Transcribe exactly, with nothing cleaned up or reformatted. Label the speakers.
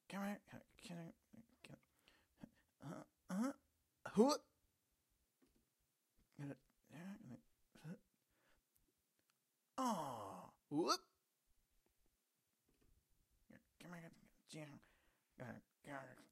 Speaker 1: Come here. Can I? Can I? Uh, uh, whoop. Oh, whoop. Come here.